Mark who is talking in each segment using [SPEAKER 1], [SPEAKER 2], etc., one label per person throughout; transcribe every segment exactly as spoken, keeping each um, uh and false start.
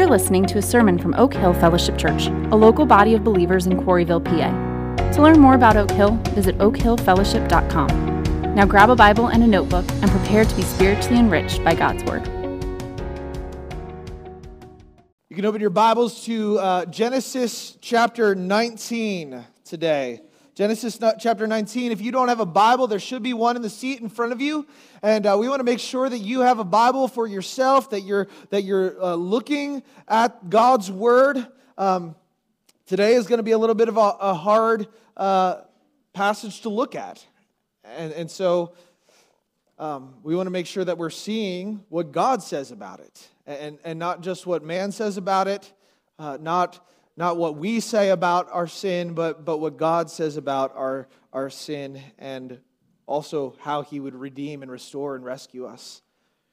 [SPEAKER 1] You're listening to a sermon from Oak Hill Fellowship Church, a local body of believers in Quarryville, P A. To learn more about Oak Hill, visit oak hill fellowship dot com. Now grab a Bible and a notebook and prepare to be spiritually enriched by God's Word.
[SPEAKER 2] You can open your Bibles to uh, Genesis chapter nineteen today. Genesis chapter nineteen. If you don't have a Bible, there should be one in the seat in front of you. And uh, we want to make sure that you have a Bible for yourself, that you're that you're uh, looking at God's Word. Um, today is going to be a little bit of a, a hard uh, passage to look at. And, and so um, we want to make sure that we're seeing what God says about it. And, and not just what man says about it, uh, not, not what we say about our sin, but, but what God says about our, our sin, and also how He would redeem and restore and rescue us.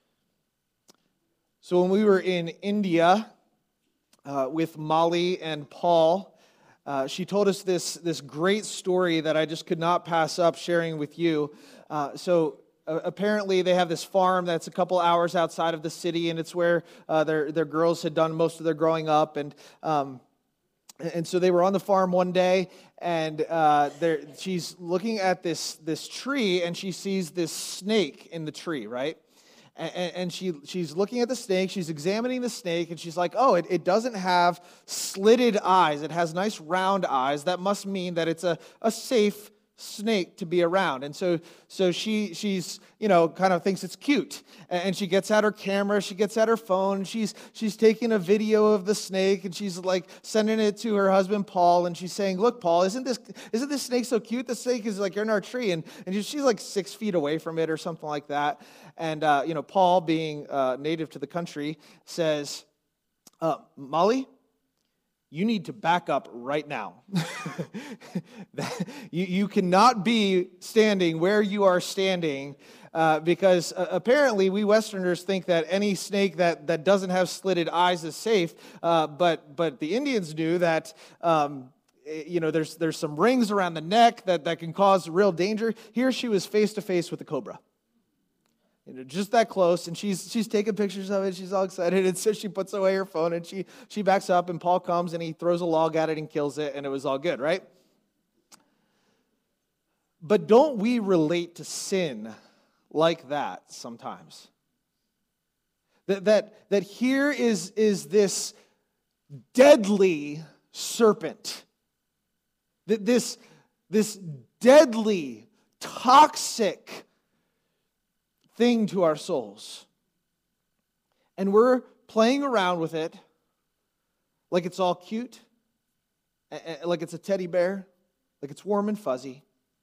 [SPEAKER 2] So when we were in India uh, with Molly and Paul, uh, she told us this, this great story that I just could not pass up sharing with you. Uh, so uh, apparently they have this farm that's a couple hours outside of the city, and it's where uh, their, their girls had done most of their growing up. And um, And so they were on the farm one day, and uh, she's looking at this, this tree, and she sees this snake in the tree, right? And, and she she's looking at the snake, she's examining the snake, and she's like, oh, it, it doesn't have slitted eyes. It has nice round eyes. That must mean that it's a, a safe snake to be around. And so so she she's you know kind of thinks it's cute, and she gets out her camera, she gets out her phone, she's she's taking a video of the snake, and she's like sending it to her husband Paul, and she's saying, look, Paul, isn't this isn't this snake so cute? The snake is like in our tree, and and she's like six feet away from it or something like that. And uh, you know Paul, being uh, native to the country, says, uh, Molly, you need to back up right now. you, you cannot be standing where you are standing uh, because uh, apparently we Westerners think that any snake that, that doesn't have slitted eyes is safe, uh, but but the Indians knew that um, you know there's there's some rings around the neck that, that can cause real danger. Here she was face to face with a cobra. You know, just that close, and she's she's taking pictures of it. She's all excited, and so she puts away her phone, and she she backs up, and Paul comes, and he throws a log at it and kills it, and it was all good, right? But don't we relate to sin like that sometimes? That that that here is is this deadly serpent, that this this deadly, toxic thing to our souls. And we're playing around with it like it's all cute, like it's a teddy bear, like it's warm and fuzzy.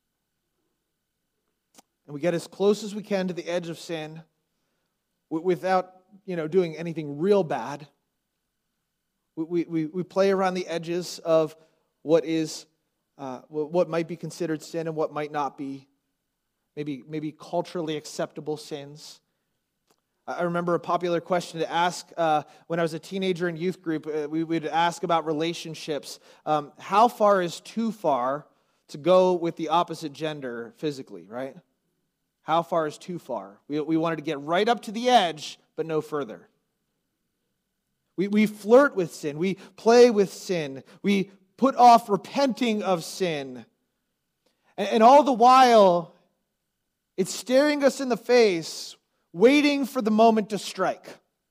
[SPEAKER 2] And we get as close as we can to the edge of sin without, you know, doing anything real bad. We, we, we play around the edges of what is, uh, what might be considered sin and what might not be. Maybe maybe culturally acceptable sins. I remember a popular question to ask uh, when I was a teenager in youth group. Uh, we would ask about relationships. Um, how far is too far to go with the opposite gender physically, right? How far is too far? We, we wanted to get right up to the edge, but no further. We, we flirt with sin. We play with sin. We put off repenting of sin. And, and all the while, it's staring us in the face, waiting for the moment to strike.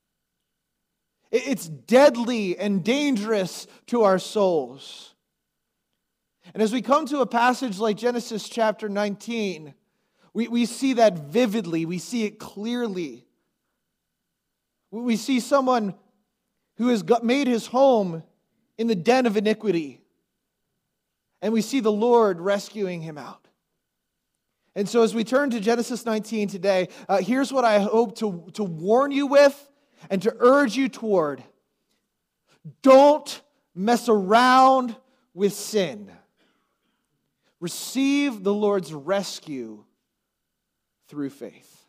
[SPEAKER 2] It's deadly and dangerous to our souls. And as we come to a passage like Genesis chapter nineteen, we, we see that vividly, we see it clearly. We see someone who has got, made his home in the den of iniquity, and we see the Lord rescuing him out. And so as we turn to Genesis nineteen today, uh, here's what I hope to, to warn you with and to urge you toward. Don't mess around with sin. Receive the Lord's rescue through faith.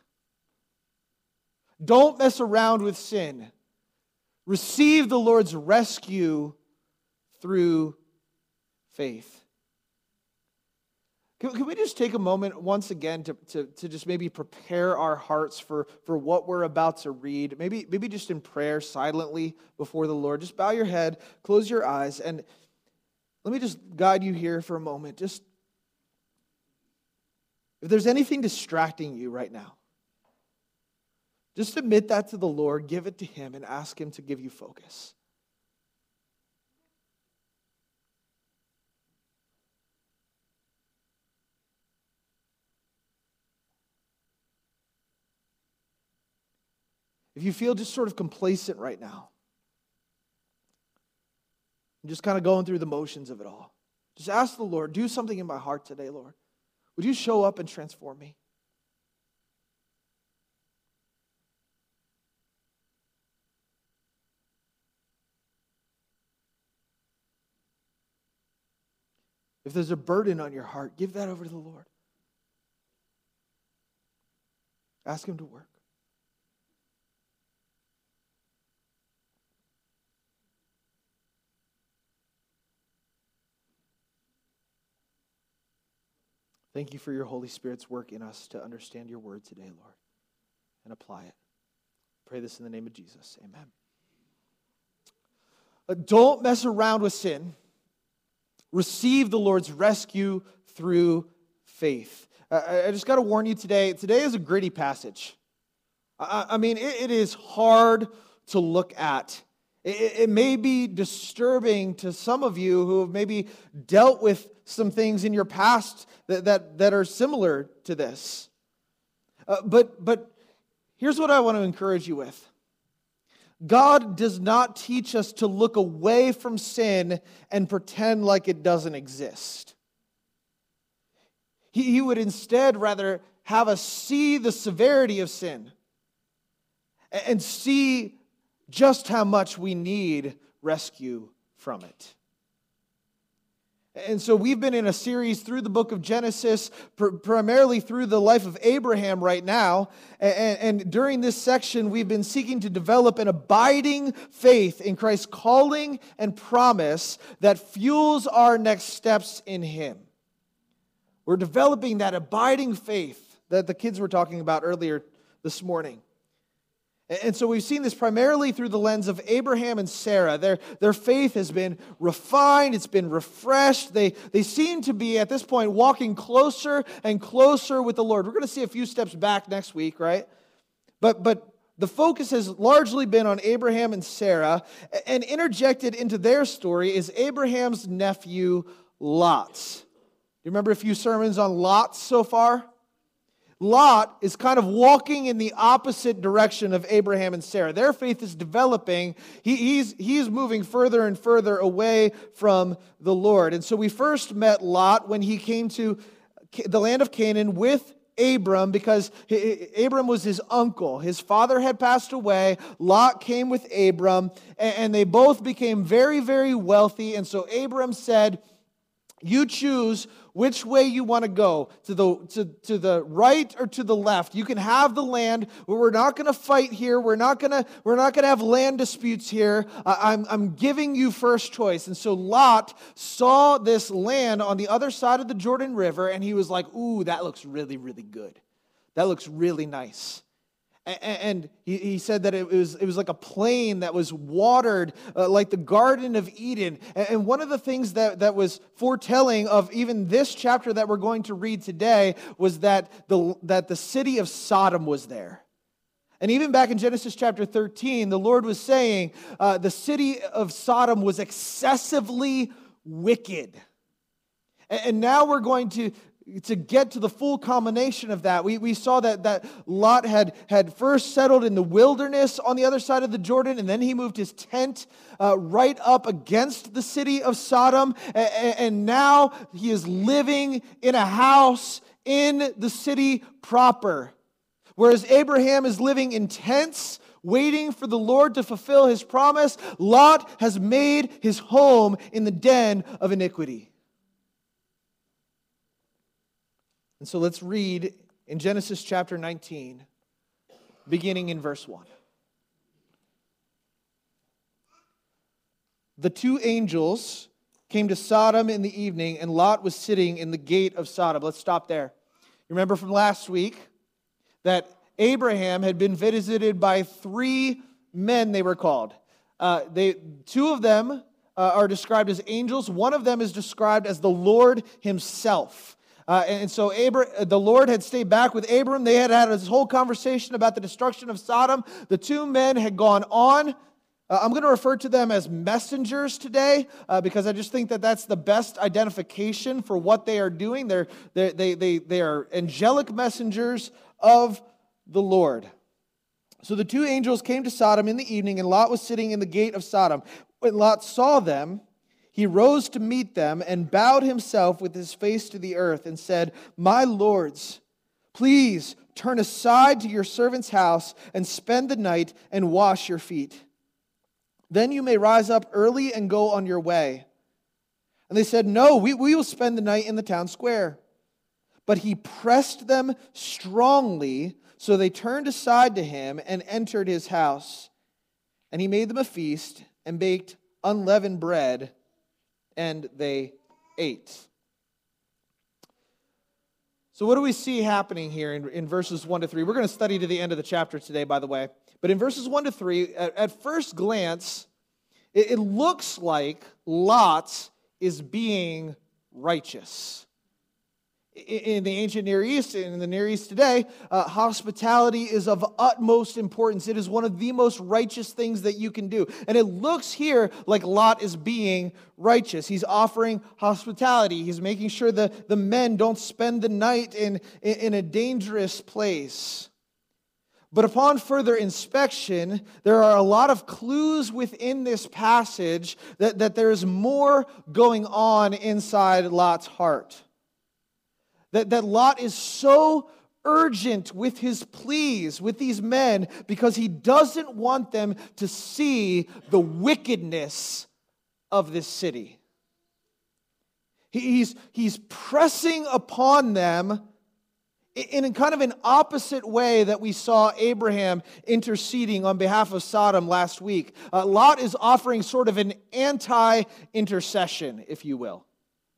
[SPEAKER 2] Don't mess around with sin. Receive the Lord's rescue through faith. Can, can we just take a moment once again to, to, to just maybe prepare our hearts for, for what we're about to read? Maybe, maybe just in prayer silently before the Lord. Just bow your head, close your eyes, and let me just guide you here for a moment. Just if there's anything distracting you right now, just admit that to the Lord, give it to Him, and ask Him to give you focus. If you feel just sort of complacent right now, I'm just kind of going through the motions of it all, just ask the Lord, do something in my heart today, Lord. Would you show up and transform me? If there's a burden on your heart, give that over to the Lord. Ask Him to work. Thank you for your Holy Spirit's work in us to understand your word today, Lord, and apply it. Pray this in the name of Jesus. Amen. But don't mess around with sin. Receive the Lord's rescue through faith. I, I just got to warn you today, today is a gritty passage. I, I mean, it, it is hard to look at. It, it may be disturbing to some of you who have maybe dealt with some things in your past that, that, that are similar to this. Uh, but, but here's what I want to encourage you with. God does not teach us to look away from sin and pretend like it doesn't exist. He, he would instead rather have us see the severity of sin and see just how much we need rescue from it. And so we've been in a series through the book of Genesis, pr- primarily through the life of Abraham right now. And, and during this section, we've been seeking to develop an abiding faith in Christ's calling and promise that fuels our next steps in Him. We're developing that abiding faith that the kids were talking about earlier this morning. And so we've seen this primarily through the lens of Abraham and Sarah. Their, their faith has been refined, it's been refreshed. They, they seem to be, at this point, walking closer and closer with the Lord. We're going to see a few steps back next week, right? But, but the focus has largely been on Abraham and Sarah, and interjected into their story is Abraham's nephew, Lot. You remember a few sermons on Lot so far? Lot is kind of walking in the opposite direction of Abraham and Sarah. Their faith is developing. He, he's, he's moving further and further away from the Lord. And so we first met Lot when he came to the land of Canaan with Abram, because Abram was his uncle. His father had passed away. Lot came with Abram, and they both became very, very wealthy. And so Abram said, you choose which way you want to go, to the, to, to the right or to the left. You can have the land. We're not going to fight here. We're not going to we're not going to have land disputes here. I'm, I'm giving you first choice. And so Lot saw this land on the other side of the Jordan River, and he was like, ooh, that looks really, really good. That looks really nice. And he said that it was, it was like a plain that was watered, uh, like the Garden of Eden. And one of the things that, that was foretelling of even this chapter that we're going to read today was that the, that the city of Sodom was there. And even back in Genesis chapter thirteen, the Lord was saying uh, the city of Sodom was excessively wicked. And now we're going to To get to the full culmination of that, we, we saw that, that Lot had, had first settled in the wilderness on the other side of the Jordan, and then he moved his tent uh, right up against the city of Sodom, and, and now he is living in a house in the city proper. Whereas Abraham is living in tents, waiting for the Lord to fulfill His promise, Lot has made his home in the den of iniquity. And so let's read in Genesis chapter nineteen, beginning in verse one. The two angels came to Sodom in the evening, and Lot was sitting in the gate of Sodom. Let's stop there. You remember from last week that Abraham had been visited by three men, they were called. Uh, they, two of them uh, are described as angels. One of them is described as the Lord himself. Uh, and so Abra- the Lord had stayed back with Abram. They had had this whole conversation about the destruction of Sodom. The two men had gone on. Uh, I'm going to refer to them as messengers today uh, because I just think that that's the best identification for what they are doing. They're, they're, they, they, they are angelic messengers of the Lord. So the two angels came to Sodom in the evening, and Lot was sitting in the gate of Sodom. When Lot saw them, he rose to meet them and bowed himself with his face to the earth and said, "My lords, please turn aside to your servant's house and spend the night and wash your feet. Then you may rise up early and go on your way." And they said, "No, we, we will spend the night in the town square." But he pressed them strongly, so they turned aside to him and entered his house. And he made them a feast and baked unleavened bread, and they ate. So what do we see happening here in, in verses one to three? We're going to study to the end of the chapter today, by the way. But in verses one to three, at, at first glance, it, it looks like Lot is being righteous. In the ancient Near East, and in the Near East today, uh, hospitality is of utmost importance. It is one of the most righteous things that you can do. And it looks here like Lot is being righteous. He's offering hospitality. He's making sure that the men don't spend the night in, in a dangerous place. But upon further inspection, there are a lot of clues within this passage that, that there is more going on inside Lot's heart. That, that Lot is so urgent with his pleas with these men because he doesn't want them to see the wickedness of this city. He, he's, he's pressing upon them in a kind of an opposite way that we saw Abraham interceding on behalf of Sodom last week. Uh, Lot is offering sort of an anti-intercession, if you will.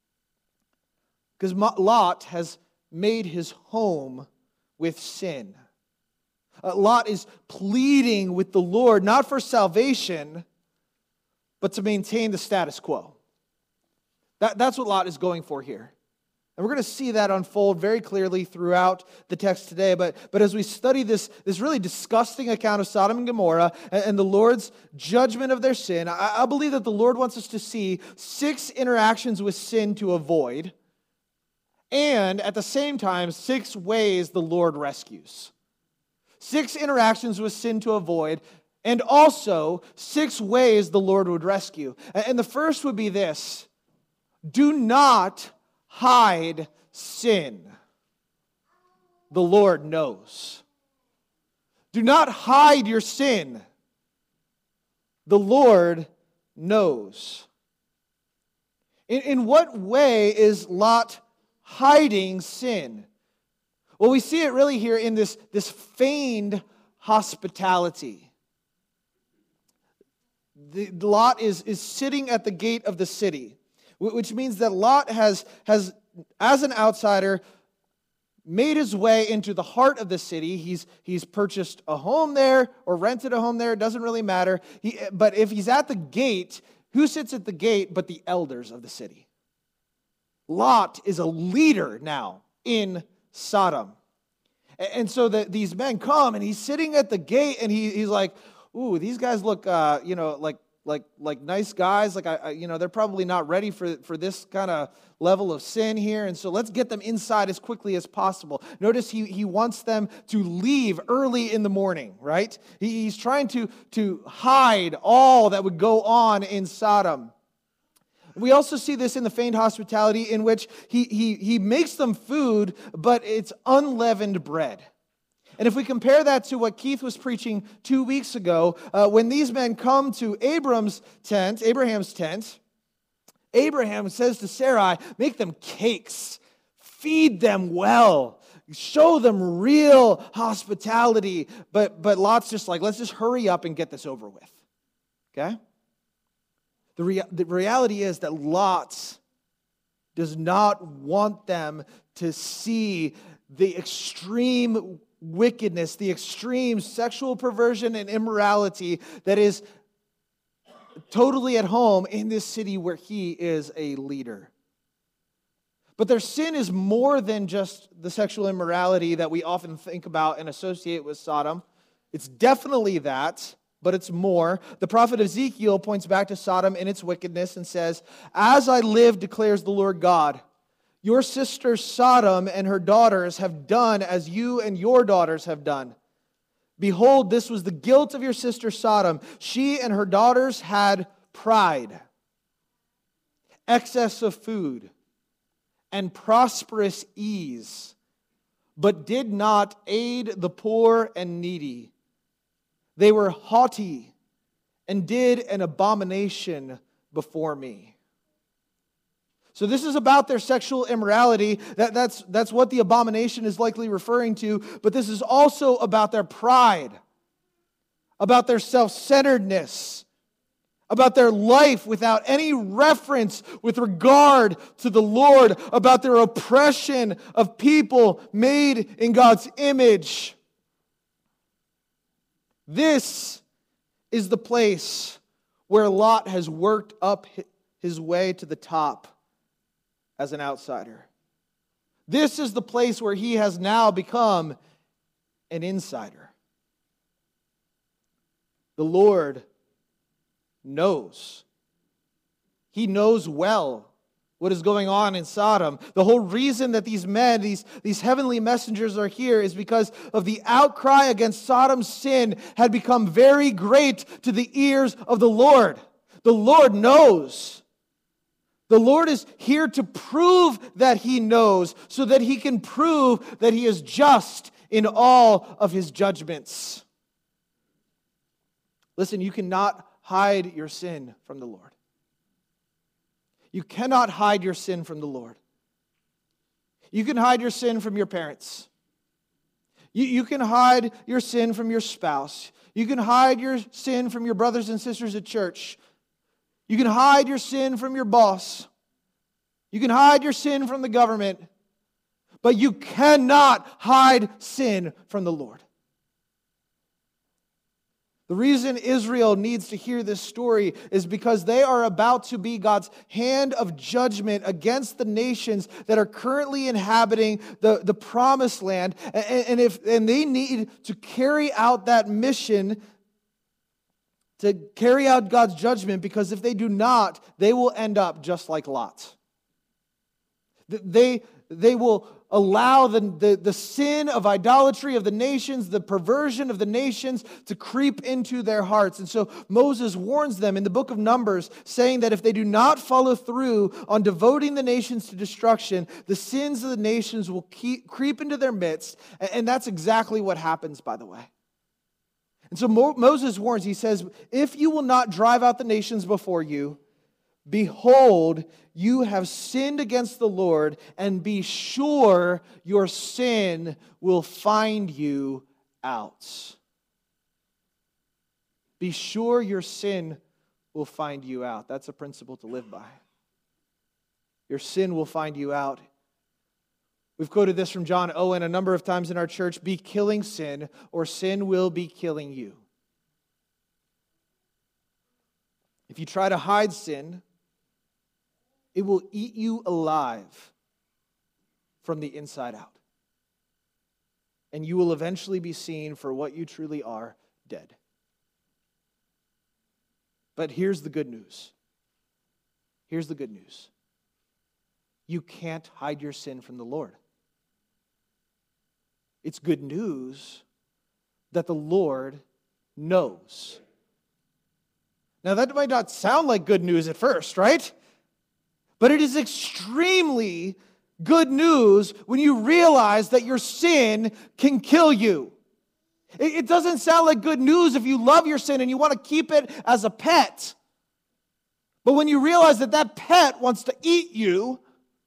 [SPEAKER 2] Because Lot has made his home with sin. Uh, Lot is pleading with the Lord, not for salvation, but to maintain the status quo. That, that's what Lot is going for here. And we're going to see that unfold very clearly throughout the text today. But, but as we study this, this really disgusting account of Sodom and Gomorrah and, and the Lord's judgment of their sin, I, I believe that the Lord wants us to see six interactions with sin to avoid, and at the same time, six ways the Lord rescues. Six interactions with sin to avoid, and also six ways the Lord would rescue. And the first would be this: do not hide sin. The Lord knows. Do not hide your sin. The Lord knows. In, in what way is Lot hiding sin? Well, we see it really here in this, this feigned hospitality. The, Lot is, is sitting at the gate of the city, which means that Lot has, has, as an outsider, made his way into the heart of the city. He's, he's purchased a home there or rented a home there. It doesn't really matter. He, but if he's at the gate, who sits at the gate but the elders of the city? Lot is a leader now in Sodom. And so the, these men come, and he's sitting at the gate, and he, he's like, ooh, these guys look, uh, you know, like like like nice guys. Like, I, I, you know, they're probably not ready for, for this kind of level of sin here. And so let's get them inside as quickly as possible. Notice he, he wants them to leave early in the morning, right? He, he's trying to, to hide all that would go on in Sodom. We also see this in the feigned hospitality in which he, he, he makes them food, but it's unleavened bread. And if we compare that to what Keith was preaching two weeks ago, uh, when these men come to Abram's tent, Abraham's tent, Abraham says to Sarai, make them cakes, feed them well, show them real hospitality. But, but Lot's just like, let's just hurry up and get this over with. Okay? The, rea- the reality is that Lot does not want them to see the extreme wickedness, the extreme sexual perversion and immorality that is totally at home in this city where he is a leader. But their sin is more than just the sexual immorality that we often think about and associate with Sodom. It's definitely that, but it's more. The prophet Ezekiel points back to Sodom and its wickedness and says, "As I live, declares the Lord God, your sister Sodom and her daughters have done as you and your daughters have done. Behold, this was the guilt of your sister Sodom. She and her daughters had pride, excess of food, and prosperous ease, but did not aid the poor and needy. They were haughty and did an abomination before me." So this is about their sexual immorality. That, that's, that's what the abomination is likely referring to. But this is also about their pride, about their self-centeredness, about their life without any reference with regard to the Lord, about their oppression of people made in God's image. This is the place where Lot has worked up his way to the top as an outsider. This is the place where he has now become an insider. The Lord knows. He knows well what is going on in Sodom. The whole reason that these men, these, these heavenly messengers are here is because of the outcry against Sodom's sin had become very great to the ears of the Lord. The Lord knows. The Lord is here to prove that He knows, so that He can prove that He is just in all of His judgments. Listen, you cannot hide your sin from the Lord. You cannot hide your sin from the Lord. You can hide your sin from your parents. You, you can hide your sin from your spouse. You can hide your sin from your brothers and sisters at church. You can hide your sin from your boss. You can hide your sin from the government. But you cannot hide sin from the Lord. The reason Israel needs to hear this story is because they are about to be God's hand of judgment against the nations that are currently inhabiting the, the promised land. And, and, if, and they need to carry out that mission, to carry out God's judgment, because if they do not, they will end up just like Lot. They, they will allow the, the, the sin of idolatry of the nations, the perversion of the nations to creep into their hearts. And so Moses warns them in the book of Numbers, saying that if they do not follow through on devoting the nations to destruction, the sins of the nations will keep, creep into their midst. And that's exactly what happens, by the way. And so Mo- Moses warns, he says, if you will not drive out the nations before you, behold, you have sinned against the Lord, and be sure your sin will find you out. Be sure your sin will find you out. That's a principle to live by. Your sin will find you out. We've quoted this from John Owen a number of times in our church. Be killing sin, or sin will be killing you. If you try to hide sin, it will eat you alive from the inside out. And you will eventually be seen for what you truly are, dead. But here's the good news. Here's the good news. You can't hide your sin from the Lord. It's good news that the Lord knows. Now, that might not sound like good news at first, right? But it is extremely good news when you realize that your sin can kill you. It doesn't sound like good news if you love your sin and you want to keep it as a pet. But when you realize that that pet wants to eat you,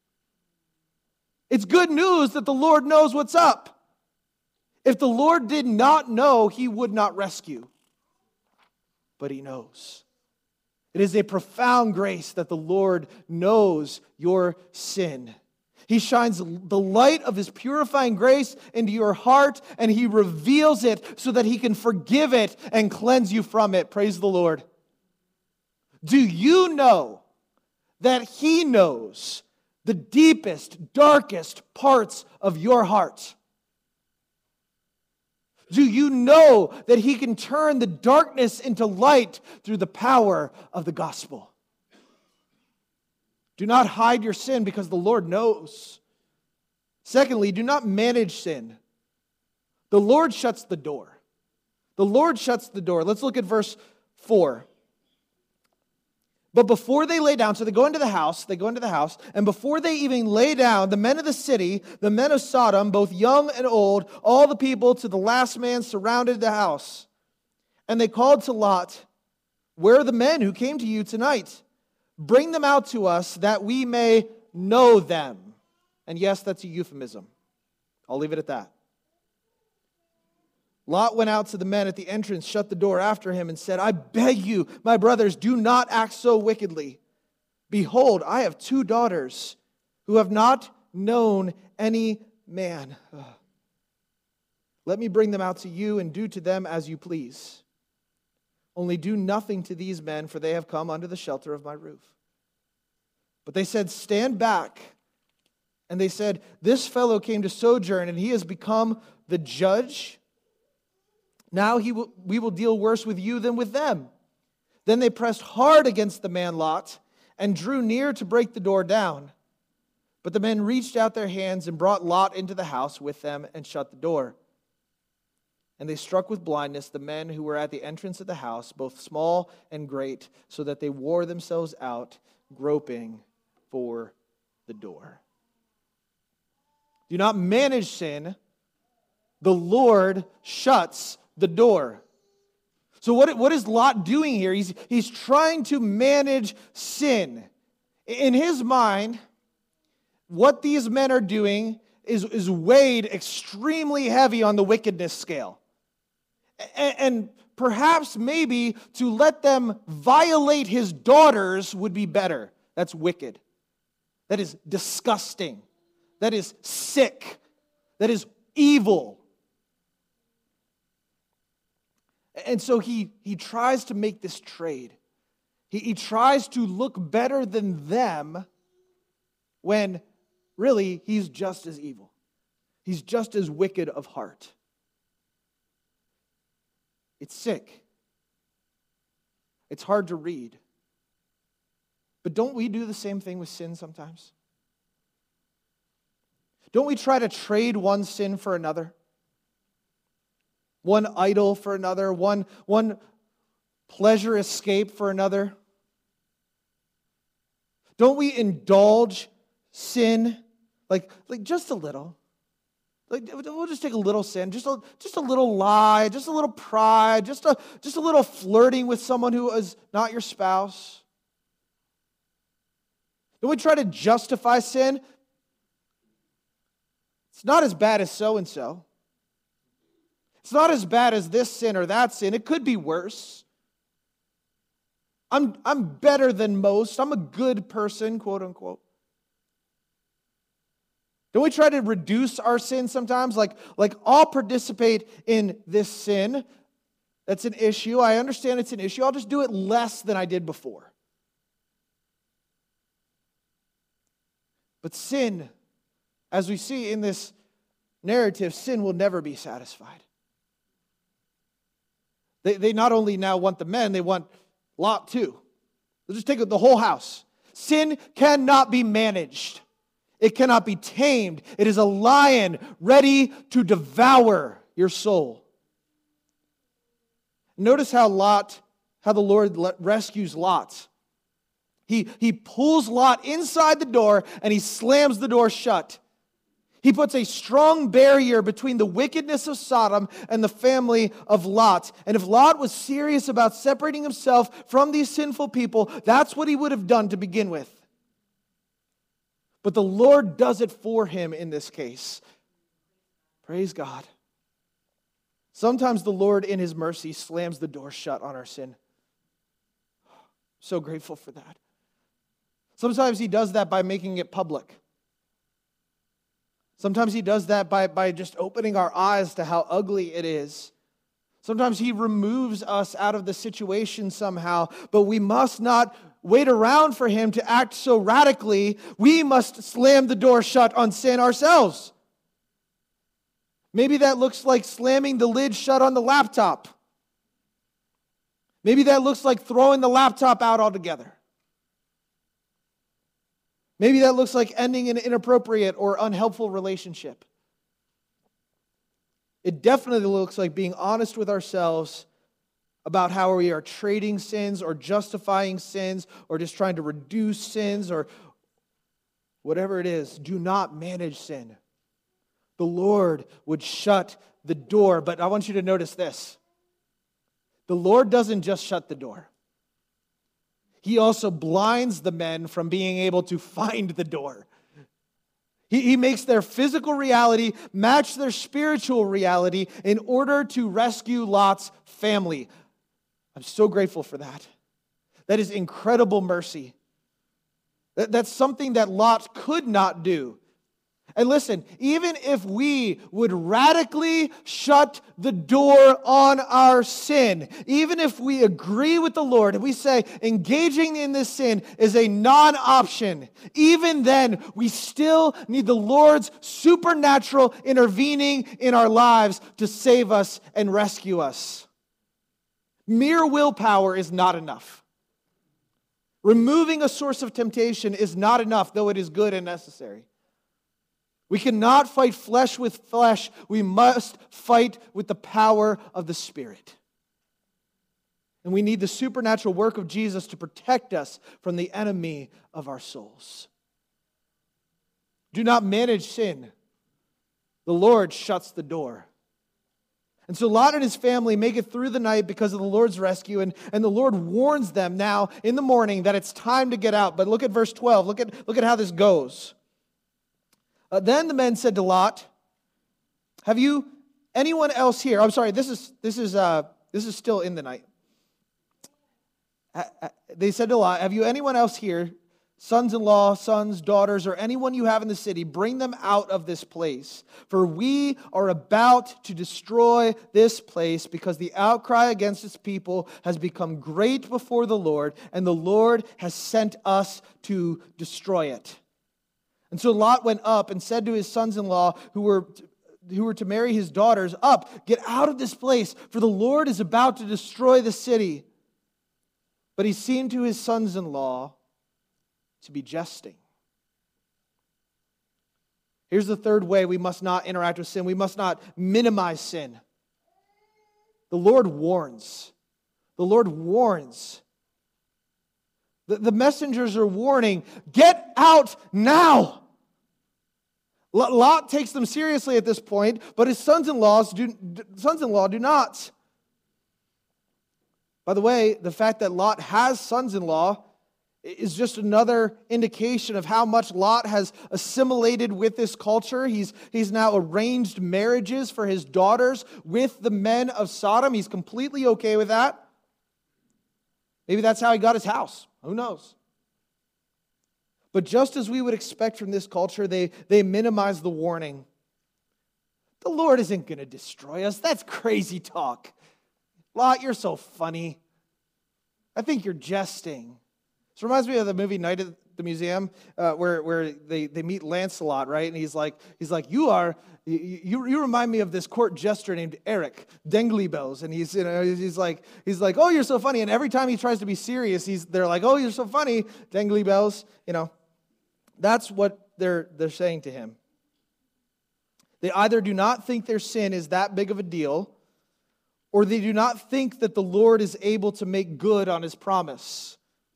[SPEAKER 2] it's good news that the Lord knows what's up. If the Lord did not know, He would not rescue. But He knows. It is a profound grace that the Lord knows your sin. He shines the light of His purifying grace into your heart, and He reveals it so that He can forgive it and cleanse you from it. Praise the Lord. Do you know that He knows the deepest, darkest parts of your heart? Do you know that He can turn the darkness into light through the power of the gospel? Do not hide your sin because the Lord knows. Secondly, do not manage sin. The Lord shuts the door. The Lord shuts the door. Let's look at verse four. But before they lay down, so they go into the house, they go into the house, and before they even lay down, the men of the city, the men of Sodom, both young and old, all the people to the last man surrounded the house. And they called to Lot, "Where are the men who came to you tonight? Bring them out to us that we may know them." And yes, that's a euphemism. I'll leave it at that. Lot went out to the men at the entrance, shut the door after him, and said, "I beg you, my brothers, do not act so wickedly. Behold, I have two daughters who have not known any man. Ugh. Let me bring them out to you and do to them as you please. Only do nothing to these men, for they have come under the shelter of my roof." But they said, "Stand back." And they said, "This fellow came to sojourn, and he has become the judge. Now he will, we will deal worse with you than with them." Then they pressed hard against the man Lot and drew near to break the door down. But the men reached out their hands and brought Lot into the house with them and shut the door. And they struck with blindness the men who were at the entrance of the house, both small and great, so that they wore themselves out, groping for the door. Do not manage sin. The Lord shuts the door. So what, what is Lot doing here? He's, he's trying to manage sin. In his mind, what these men are doing is, is weighed extremely heavy on the wickedness scale. And, and perhaps maybe to let them violate his daughters would be better. That's wicked. That is disgusting. That is sick. That is evil. And so he, he tries to make this trade. He, he tries to look better than them when really he's just as evil. He's just as wicked of heart. It's sick. It's hard to read. But don't we do the same thing with sin sometimes? Don't we try to trade one sin for another? One idol for another, one, one pleasure escape for another? Don't we indulge sin like, like just a little? Like we'll just take a little sin, just a, just a little lie, just a little pride, just a, just a little flirting with someone who is not your spouse. Don't we try to justify sin? It's not as bad as so-and-so. It's not as bad as this sin or that sin. It could be worse. I'm, I'm better than most. I'm a good person, quote unquote. Don't we try to reduce our sin sometimes? Like, like I'll participate in this sin. That's an issue. I understand it's an issue. I'll just do it less than I did before. But sin, as we see in this narrative, sin will never be satisfied. They, they not only now want the men, they want Lot too. They'll just take the whole house. Sin cannot be managed. It cannot be tamed. It is a lion ready to devour your soul. Notice how Lot, how the Lord rescues Lot. He, he pulls Lot inside the door and he slams the door shut. He puts a strong barrier between the wickedness of Sodom and the family of Lot. And if Lot was serious about separating himself from these sinful people, that's what he would have done to begin with. But the Lord does it for him in this case. Praise God. Sometimes the Lord, in His mercy, slams the door shut on our sin. So grateful for that. Sometimes he does that by making it public. Sometimes he does that by, by just opening our eyes to how ugly it is. Sometimes he removes us out of the situation somehow, but we must not wait around for him to act so radically. We must slam the door shut on sin ourselves. Maybe that looks like slamming the lid shut on the laptop. Maybe that looks like throwing the laptop out altogether. Maybe that looks like ending an inappropriate or unhelpful relationship. It definitely looks like being honest with ourselves about how we are trading sins or justifying sins or just trying to reduce sins or whatever it is. Do not manage sin. The Lord would shut the door, but I want you to notice this. The Lord doesn't just shut the door. He also blinds the men from being able to find the door. He, he makes their physical reality match their spiritual reality in order to rescue Lot's family. I'm so grateful for that. That is incredible mercy. That, that's something that Lot could not do. And listen, even if we would radically shut the door on our sin, even if we agree with the Lord and we say engaging in this sin is a non-option, even then we still need the Lord's supernatural intervening in our lives to save us and rescue us. Mere willpower is not enough. Removing a source of temptation is not enough, though it is good and necessary. We cannot fight flesh with flesh. We must fight with the power of the Spirit. And we need the supernatural work of Jesus to protect us from the enemy of our souls. Do not manage sin. The Lord shuts the door. And so Lot and his family make it through the night because of the Lord's rescue, and, and the Lord warns them now in the morning that it's time to get out. But look at verse twelve. Look at, look at how this goes. Uh, then the men said to Lot, "Have you anyone else here?" I'm sorry, this is this is uh, this is still in the night. Uh, uh, they said to Lot, "Have you anyone else here, sons-in-law, sons, daughters, or anyone you have in the city? Bring them out of this place, for we are about to destroy this place, because the outcry against its people has become great before the Lord, and the Lord has sent us to destroy it." And so Lot went up and said to his sons-in-law who were, who were to marry his daughters, "Up, get out of this place, for the Lord is about to destroy the city." But he seemed to his sons-in-law to be jesting. Here's the third way we must not interact with sin. We must not minimize sin. The Lord warns. The Lord warns. The, the messengers are warning, "Get out now." Lot takes them seriously at this point, but his sons-in-laws do, sons-in-law do not. By the way, the fact that Lot has sons-in-law is just another indication of how much Lot has assimilated with this culture. He's, he's now arranged marriages for his daughters with the men of Sodom. He's completely okay with that. Maybe that's how he got his house. Who knows? But just as we would expect from this culture, they, they minimize the warning. The Lord isn't going to destroy us. That's crazy talk. Lot, you're so funny. I think you're jesting. This reminds me of the movie Night at the Museum, uh, where where they, they meet Lancelot, right? And he's like, he's like, you are, you you remind me of this court jester named Eric Denglybells, and he's you know he's like he's like, oh, you're so funny, and every time he tries to be serious, he's they're like, oh, you're so funny, Denglybells, you know. That's what they're they're saying to him. They either do not think their sin is that big of a deal, or they do not think that the Lord is able to make good on his promise.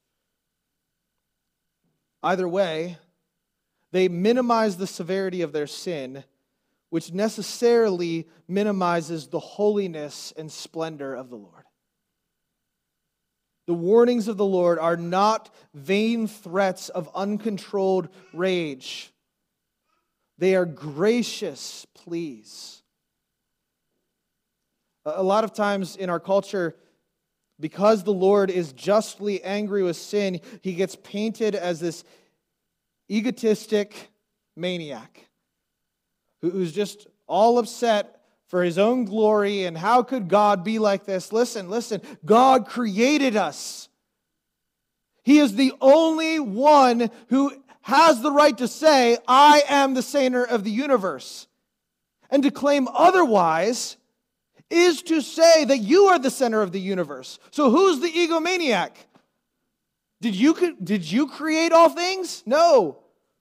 [SPEAKER 2] Either way, they minimize the severity of their sin, which necessarily minimizes the holiness and splendor of the Lord. The warnings of the Lord are not vain threats of uncontrolled rage. They are gracious pleas. A lot of times in our culture, Because the Lord is justly angry with sin, he gets painted as this egotistic maniac who's just all upset for his own glory, and how could God be like this? Listen, listen, God created us. He is the only one who has the right to say, I am the center of the universe. And to claim otherwise is to say that you are the center of the universe. So who's the egomaniac? Did you, did you create all things? No.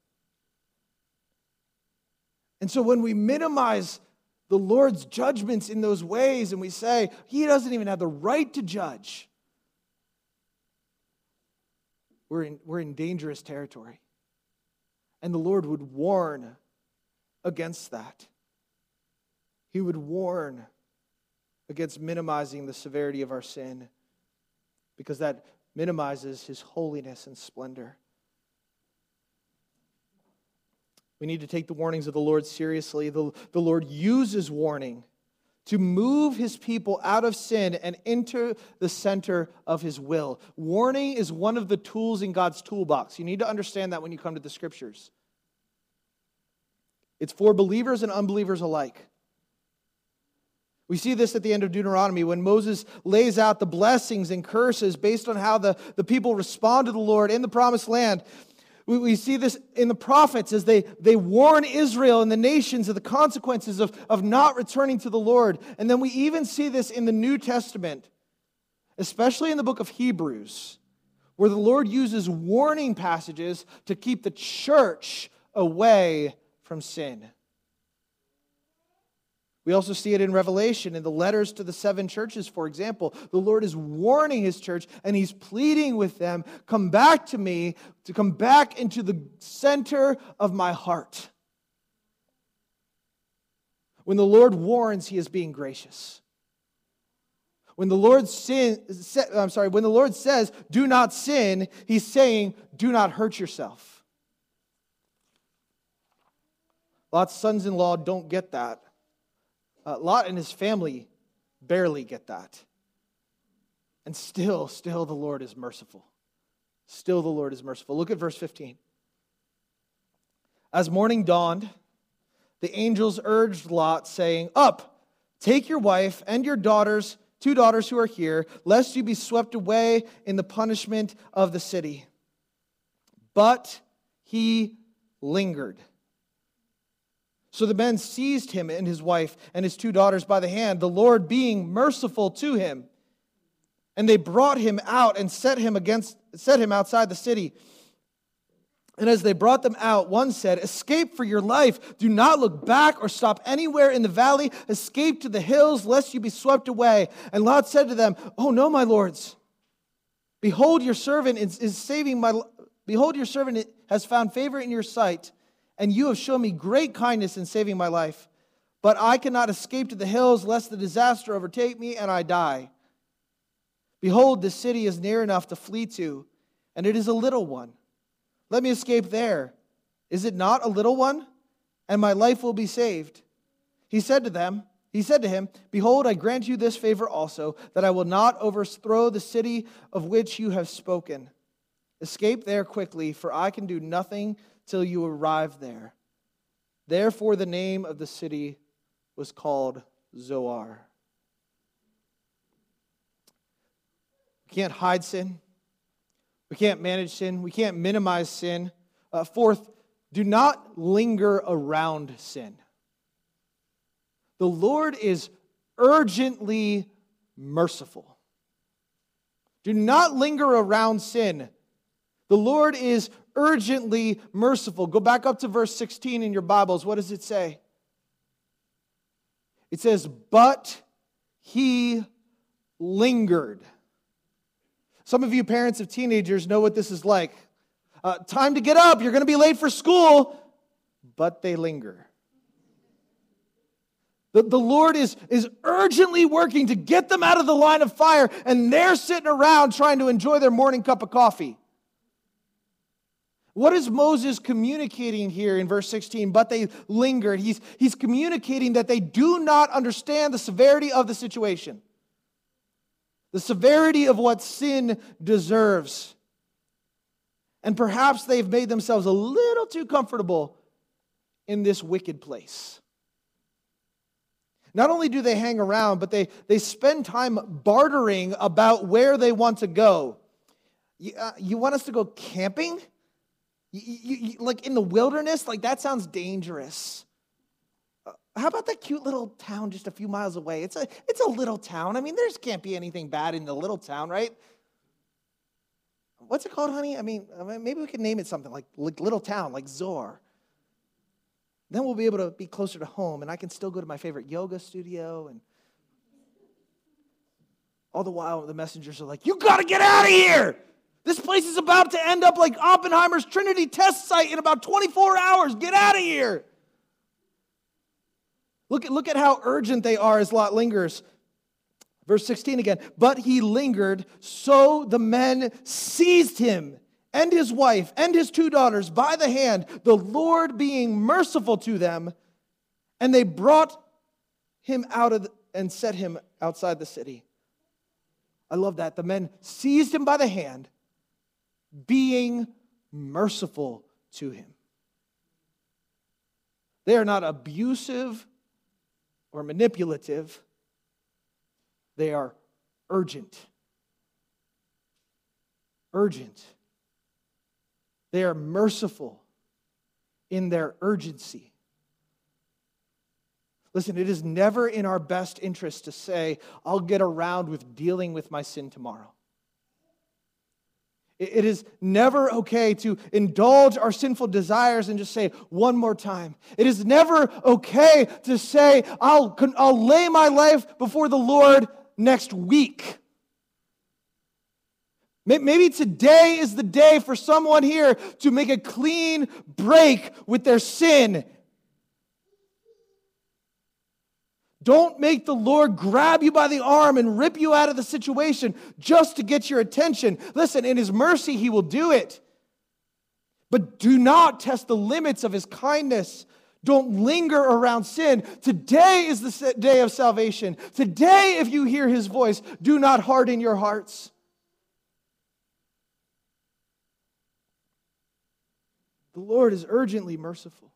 [SPEAKER 2] And so when we minimize the Lord's judgments in those ways and we say, he doesn't even have the right to judge, we're in, we're in dangerous territory. And the Lord would warn against that. He would warn against minimizing the severity of our sin, because that minimizes his holiness and splendor. We need to take the warnings of the Lord seriously. The, the Lord uses warning to move his people out of sin and into the center of his will. Warning is one of the tools in God's toolbox. You need to understand that when you come to the Scriptures. It's for believers and unbelievers alike. We see this at the end of Deuteronomy when Moses lays out the blessings and curses based on how the, the people respond to the Lord in the promised land. We, we see this in the prophets as they, they warn Israel and the nations of the consequences of, of not returning to the Lord. And then we even see this in the New Testament, especially in the book of Hebrews, where the Lord uses warning passages to keep the church away from sin. We also see it in Revelation, in the letters to the seven churches, for example. The Lord is warning his church, and he's pleading with them, come back to me, to come back into the center of my heart. When the Lord warns, he is being gracious. When the Lord sin, I'm sorry, when the Lord says, do not sin, he's saying, do not hurt yourself. Lot's sons-in-law don't get that. Uh, Lot and his family barely get that. And still, still the Lord is merciful. Still the Lord is merciful. Look at verse fifteen. As morning dawned, the angels urged Lot, saying, up, take your wife and your daughters, two daughters who are here, lest you be swept away in the punishment of the city. But he lingered. So the men seized him and his wife and his two daughters by the hand, the Lord being merciful to him. And they brought him out and set him against, set him outside the city. And as they brought them out, one said, escape for your life. Do not look back or stop anywhere in the valley. Escape to the hills, lest you be swept away. And Lot said to them, oh no, my lords. Behold, your servant is, is saving my, behold, your servant has found favor in your sight. And you have shown me great kindness in saving my life. But I cannot escape to the hills, lest the disaster overtake me and I die. Behold, the city is near enough to flee to, and it is a little one. Let me escape there. Is it not a little one? And my life will be saved. He said to them, he said to him, behold, I grant you this favor also, that I will not overthrow the city of which you have spoken. Escape there quickly, for I can do nothing till you arrive there. Therefore the name of the city was called Zoar. We can't hide sin. We can't manage sin. We can't minimize sin. Uh, fourth, do not linger around sin. The Lord is urgently merciful. Do not linger around sin. The Lord is urgently merciful. Go back up to verse sixteen in your Bibles. What does it say? It says, but he lingered. Some of you parents of teenagers know what this is like. Uh, time to get up. You're going to be late for school. But they linger. The, the Lord is, is urgently working to get them out of the line of fire, and they're sitting around trying to enjoy their morning cup of coffee. What is Moses communicating here in verse sixteen? But they lingered. He's, he's communicating that they do not understand the severity of the situation. the severity of what sin deserves. And perhaps they've made themselves a little too comfortable in this wicked place. Not only do they hang around, but they, they spend time bartering about where they want to go. You, uh, you want us to go camping? You, you, you, like in the wilderness? Like that sounds dangerous. Uh, how about that cute little town just a few miles away? It's a, it's a little town. I mean, there can't be anything bad in the little town, right? What's it called, honey? I mean, maybe we could name it something like, like little town, like Zoar. Then we'll be able to be closer to home, and I can still go to my favorite yoga studio. And all the while, the messengers are like, you got to get out of here. This place is about to end up like Oppenheimer's Trinity test site in about twenty-four hours. Get out of here. Look at, look at how urgent they are as Lot lingers. Verse sixteen again. But he lingered, so the men seized him and his wife and his two daughters by the hand, the Lord being merciful to them, and they brought him out of the, and set him outside the city. I love that. The men seized him by the hand, being merciful to him. They are not abusive or manipulative. They are urgent. Urgent. They are merciful in their urgency. Listen, it is never in our best interest to say, I'll get around with dealing with my sin tomorrow. It is never okay to indulge our sinful desires and just say, one more time. It is never okay to say, I'll, I'll lay my life before the Lord next week. Maybe today is the day for someone here to make a clean break with their sin. Don't make the Lord grab you by the arm and rip you out of the situation just to get your attention. Listen, in His mercy, He will do it. But do not test the limits of His kindness. Don't linger around sin. Today is the day of salvation. Today, if you hear His voice, do not harden your hearts. The Lord is urgently merciful.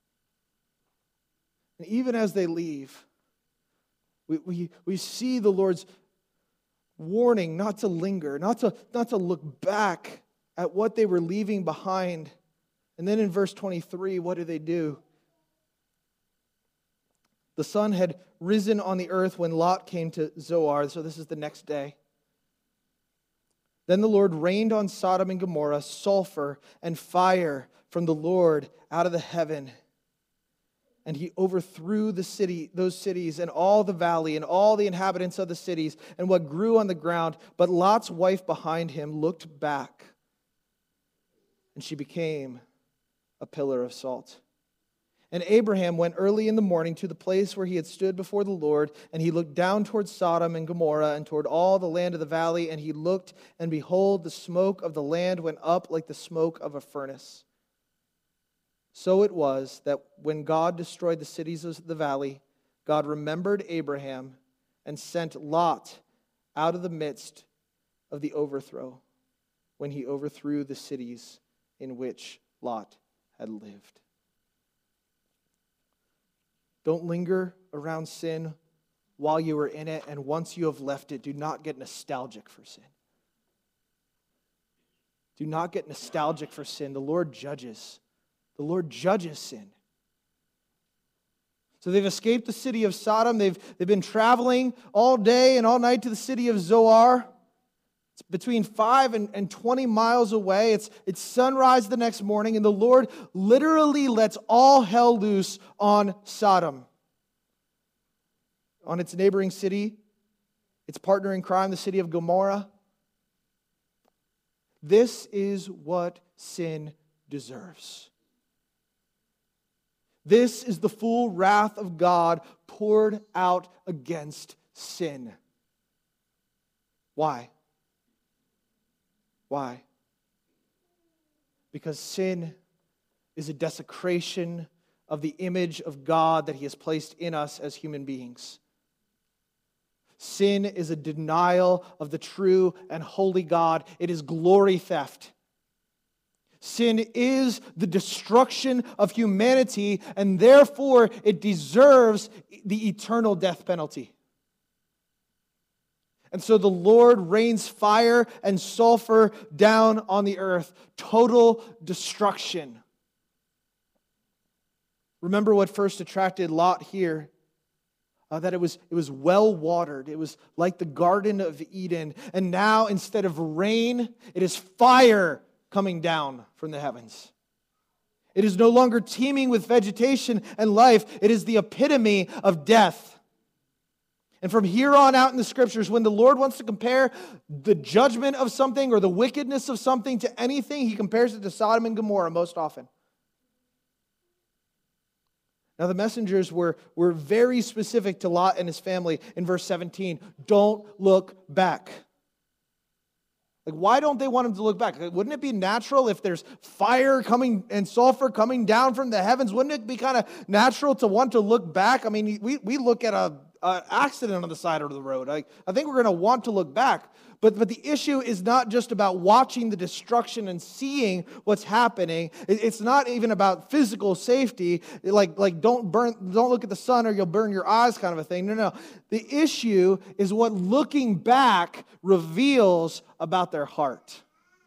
[SPEAKER 2] And even as they leave, we, we, we see the Lord's warning not to linger, not to, not to look back at what they were leaving behind. And then in verse twenty-three, what do they do? The sun had risen on the earth when Lot came to Zoar. So this is the next day. Then the Lord rained on Sodom and Gomorrah sulfur and fire from the Lord out of the heaven. And He overthrew the city, those cities and all the valley and all the inhabitants of the cities and what grew on the ground. But Lot's wife behind him looked back, and she became a pillar of salt. And Abraham went early in the morning to the place where he had stood before the Lord, and he looked down toward Sodom and Gomorrah and toward all the land of the valley, and he looked, and behold, the smoke of the land went up like the smoke of a furnace. So it was that when God destroyed the cities of the valley, God remembered Abraham and sent Lot out of the midst of the overthrow when He overthrew the cities in which Lot had lived. Don't linger around sin while you are in it, and once you have left it, do not get nostalgic for sin. Do not get nostalgic for sin. The Lord judges. The Lord judges sin. So they've escaped the city of Sodom. They've, they've been traveling all day and all night to the city of Zoar. It's between five and, and twenty miles away. It's, it's sunrise the next morning, and the Lord literally lets all hell loose on Sodom. On its neighboring city, its partner in crime, the city of Gomorrah. This is what sin deserves. This is the full wrath of God poured out against sin. Why? Why? Because sin is a desecration of the image of God that He has placed in us as human beings. Sin is a denial of the true and holy God. It is glory theft. Sin is the destruction of humanity, and therefore it deserves the eternal death penalty. And so the Lord rains fire and sulfur down on the earth. Total destruction. Remember what first attracted Lot here? Uh, that it was, it was well watered. It was like the Garden of Eden. And now, instead of rain, it is fire coming down from the heavens. It is no longer teeming with vegetation and life. It is the epitome of death. And from here on out in the Scriptures, when the Lord wants to compare the judgment of something or the wickedness of something to anything, He compares it to Sodom and Gomorrah most often. Now, the messengers were, were very specific to Lot and his family in verse seventeen. Don't look back. Like, why don't they want him to look back? Wouldn't it be natural if there's fire coming and sulfur coming down from the heavens? Wouldn't it be kind of natural to want to look back? I mean, we, we look at a, a accident on the side of the road. I, I think we're going to want to look back. But, but the issue is not just about watching the destruction and seeing what's happening. It, it's not even about physical safety, like, like don't burn, don't look at the sun or you'll burn your eyes kind of a thing. No, no. The issue is what looking back reveals about their heart.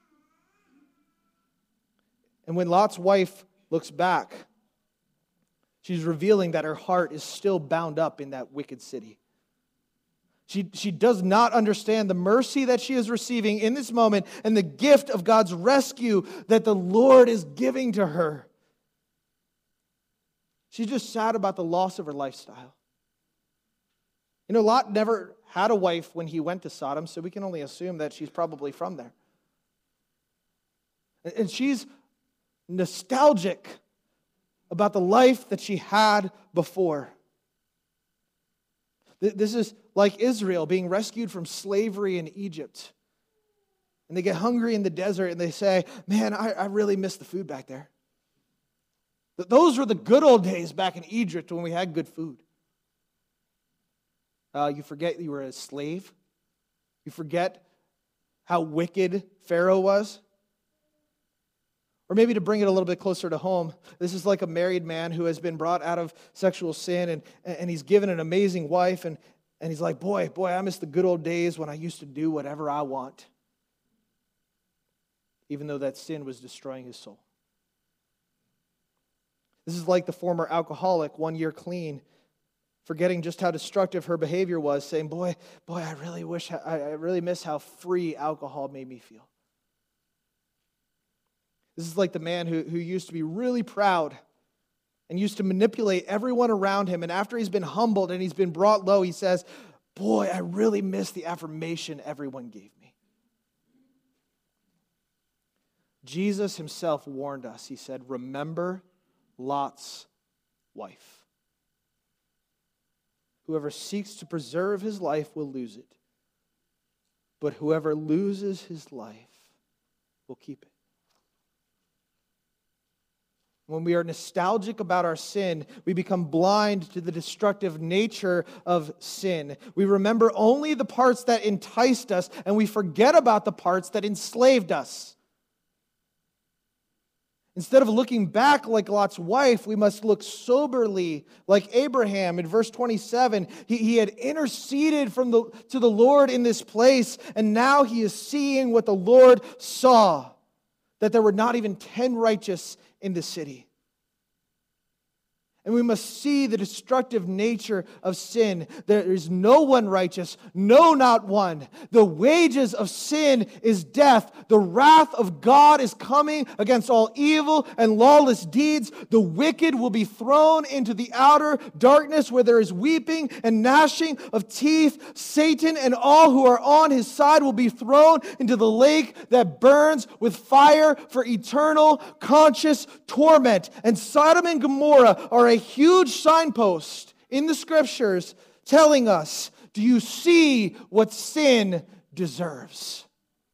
[SPEAKER 2] And when Lot's wife looks back, she's revealing that her heart is still bound up in that wicked city. She, she does not understand the mercy that she is receiving in this moment and the gift of God's rescue that the Lord is giving to her. She's just sad about the loss of her lifestyle. You know, Lot never had a wife when he went to Sodom, so we can only assume that she's probably from there. And she's nostalgic about the life that she had before. This is like Israel being rescued from slavery in Egypt. And they get hungry in the desert and they say, man, I, I really miss the food back there. Those were the good old days back in Egypt when we had good food. Uh, you forget you were a slave. You forget how wicked Pharaoh was. Or maybe to bring it a little bit closer to home, this is like a married man who has been brought out of sexual sin and, and he's given an amazing wife and, and he's like, boy, boy, I miss the good old days when I used to do whatever I want. Even though that sin was destroying his soul. This is like the former alcoholic, one year clean, forgetting just how destructive her behavior was, saying, boy, boy, I really wish, I, I really miss how free alcohol made me feel. This is like the man who, who used to be really proud and used to manipulate everyone around him. And after he's been humbled and he's been brought low, he says, boy, I really miss the affirmation everyone gave me. Jesus himself warned us. He said, remember Lot's wife. Whoever seeks to preserve his life will lose it. But whoever loses his life will keep it. When we are nostalgic about our sin, we become blind to the destructive nature of sin. We remember only the parts that enticed us, and we forget about the parts that enslaved us. Instead of looking back like Lot's wife, we must look soberly like Abraham. In verse twenty-seven, he, he had interceded from the, to the Lord in this place, and now he is seeing what the Lord saw, that there were not even ten righteous in the city. And we must see the destructive nature of sin. There is no one righteous, no, not one. The wages of sin is death. The wrath of God is coming against all evil and lawless deeds. The wicked will be thrown into the outer darkness where there is weeping and gnashing of teeth. Satan and all who are on his side will be thrown into the lake that burns with fire for eternal conscious torment. And Sodom and Gomorrah are a A huge signpost in the Scriptures telling us, do you see what sin deserves?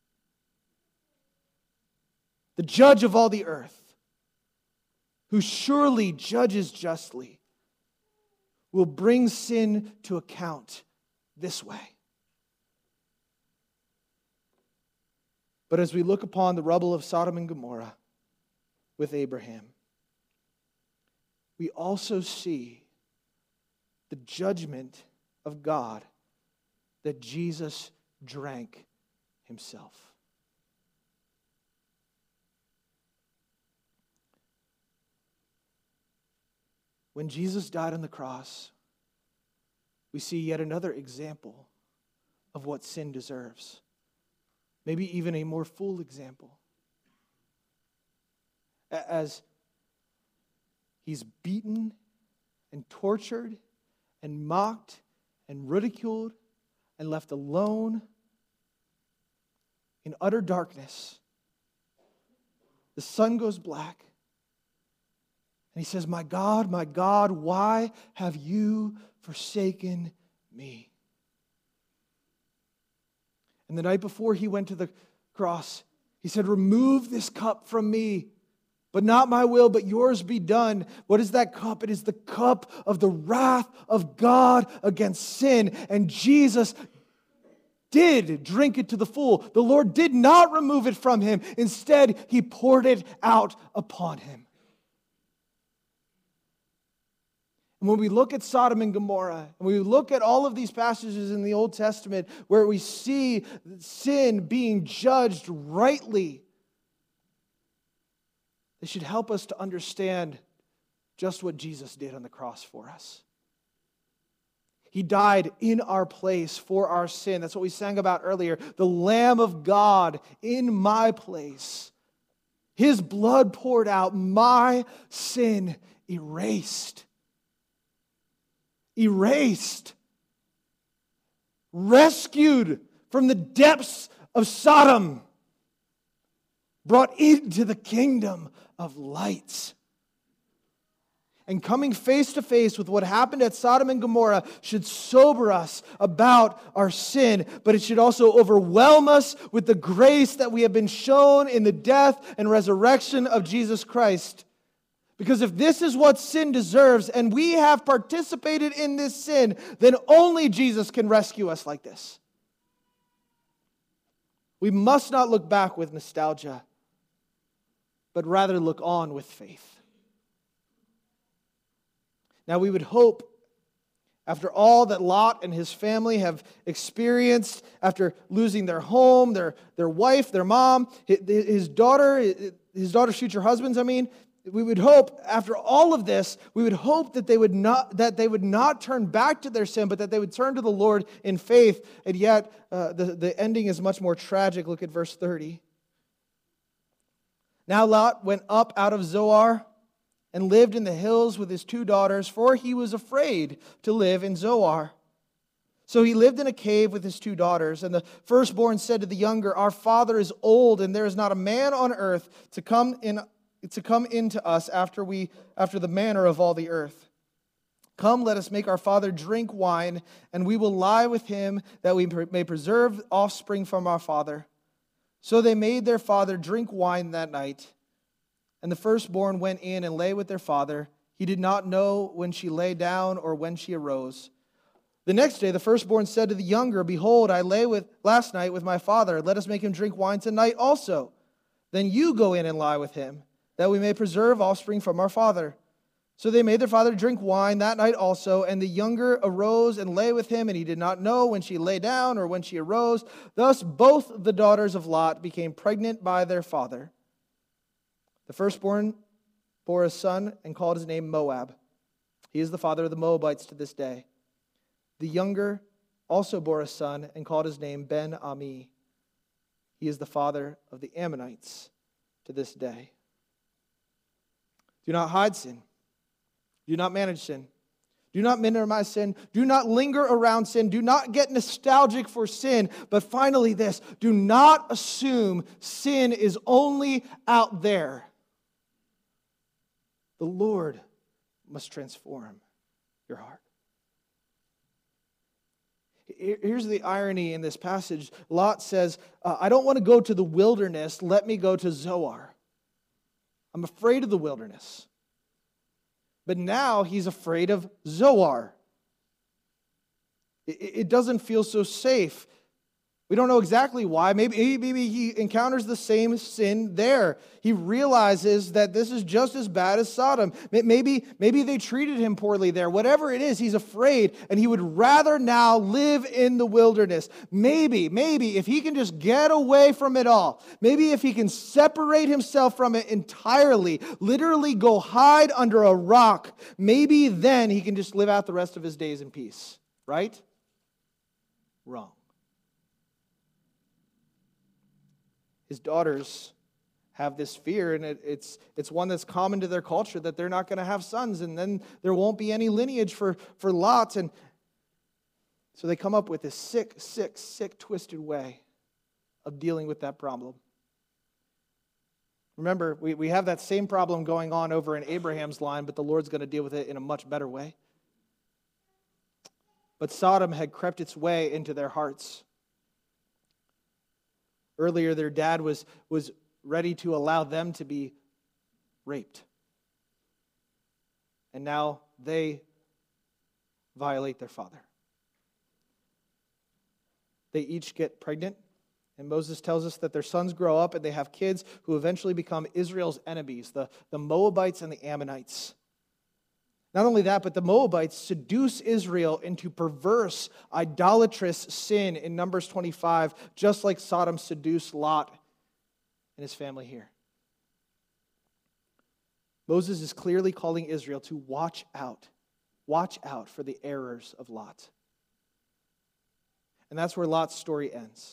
[SPEAKER 2] The judge of all the earth, who surely judges justly, will bring sin to account this way. But as we look upon the rubble of Sodom and Gomorrah with Abraham, we also see the judgment of God that Jesus drank himself. When Jesus died on the cross, we see yet another example of what sin deserves. Maybe even a more full example. As he's beaten and tortured and mocked and ridiculed and left alone in utter darkness. The sun goes black. And he says, "My God, my God, why have you forsaken me?" And the night before he went to the cross, he said, "Remove this cup from me, but not my will, but yours be done." What is that cup? It is the cup of the wrath of God against sin. And Jesus did drink it to the full. The Lord did not remove it from him. Instead, he poured it out upon him. And when we look at Sodom and Gomorrah, and we look at all of these passages in the Old Testament where we see sin being judged rightly, they should help us to understand just what Jesus did on the cross for us. He died in our place for our sin. That's what we sang about earlier. The Lamb of God in my place. His blood poured out, my sin erased. Erased. Rescued from the depths of Sodom. Brought into the kingdom of light. And coming face to face with what happened at Sodom and Gomorrah should sober us about our sin, but it should also overwhelm us with the grace that we have been shown in the death and resurrection of Jesus Christ. Because if this is what sin deserves, and we have participated in this sin, then only Jesus can rescue us like this. We must not look back with nostalgia, but rather look on with faith. Now we would hope, after all that Lot and his family have experienced, after losing their home, their, their wife, their mom, his daughter, his daughter's future husbands, I mean, we would hope, after all of this, we would hope that they would not that they would not turn back to their sin, but that they would turn to the Lord in faith. And yet, uh, the, the ending is much more tragic. Look at verse thirty. Now Lot went up out of Zoar and lived in the hills with his two daughters, for he was afraid to live in Zoar. So he lived in a cave with his two daughters, and the firstborn said to the younger, "Our father is old, and there is not a man on earth to come in to come into us after we after the manner of all the earth. Come, let us make our father drink wine, and we will lie with him, that we may preserve offspring from our father." So they made their father drink wine that night. And the firstborn went in and lay with their father. He did not know when she lay down or when she arose. The next day the firstborn said to the younger, "Behold, I lay with last night with my father. Let us make him drink wine tonight also. Then you go in and lie with him, that we may preserve offspring from our father." So they made their father drink wine that night also, and the younger arose and lay with him, and he did not know when she lay down or when she arose. Thus both the daughters of Lot became pregnant by their father. The firstborn bore a son and called his name Moab. He is the father of the Moabites to this day. The younger also bore a son and called his name Ben-Ami. He is the father of the Ammonites to this day. Do not hide sin. Do not manage sin. Do not minimize sin. Do not linger around sin. Do not get nostalgic for sin. But finally this, do not assume sin is only out there. The Lord must transform your heart. Here's the irony in this passage. Lot says, uh, I don't want to go to the wilderness. Let me go to Zoar. I'm afraid of the wilderness. But now he's afraid of Zoar. It, it doesn't feel so safe. We don't know exactly why. Maybe, maybe he encounters the same sin there. He realizes that this is just as bad as Sodom. Maybe, maybe they treated him poorly there. Whatever it is, he's afraid, and he would rather now live in the wilderness. Maybe, maybe if he can just get away from it all, maybe if he can separate himself from it entirely, literally go hide under a rock, maybe then he can just live out the rest of his days in peace. Right? Wrong. His daughters have this fear, and it, it's, it's one that's common to their culture, that they're not going to have sons, and then there won't be any lineage for, for Lot. And so they come up with this sick, sick, sick, twisted way of dealing with that problem. Remember, we, we have that same problem going on over in Abraham's line, but the Lord's going to deal with it in a much better way. But Sodom had crept its way into their hearts. Earlier, their dad was, was ready to allow them to be raped. And now they violate their father. They each get pregnant, and Moses tells us that their sons grow up and they have kids who eventually become Israel's enemies, the, the Moabites and the Ammonites. Not only that, but the Moabites seduce Israel into perverse, idolatrous sin in Numbers twenty-five, just like Sodom seduced Lot and his family here. Moses is clearly calling Israel to watch out. Watch out for the errors of Lot. And that's where Lot's story ends.